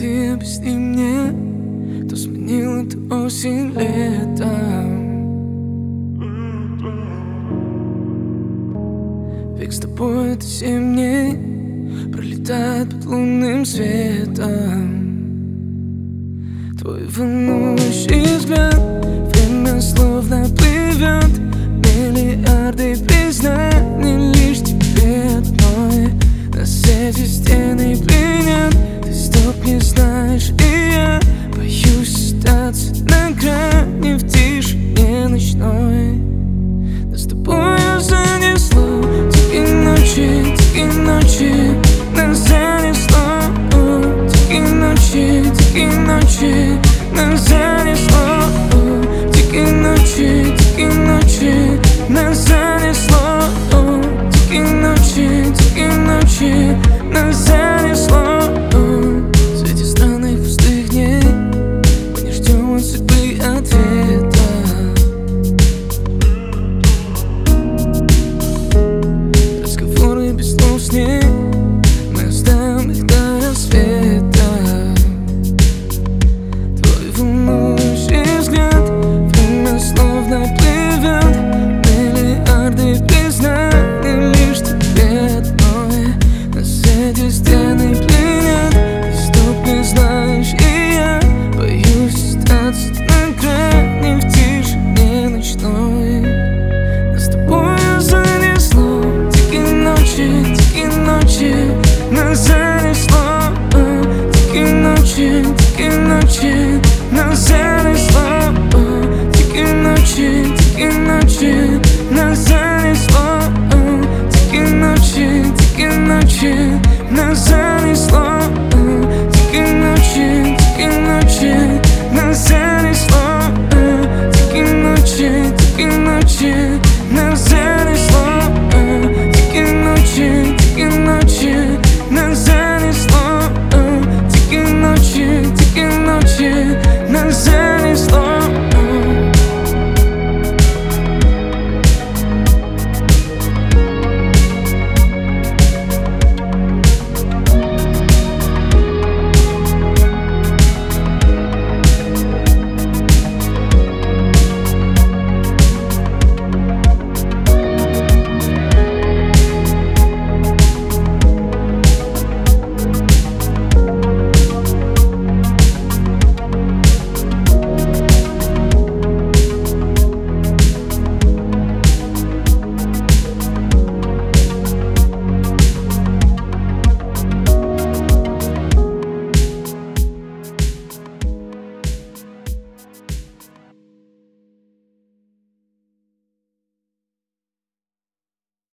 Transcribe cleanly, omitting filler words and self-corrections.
ты объясни мне, кто сменил эту осень летом? Ведь с тобой это 7 дней пролетает под лунным светом. Твой волнующий взгляд, время словно плывет, миллиарды признаний лишь тебе одной. На эти стены пленят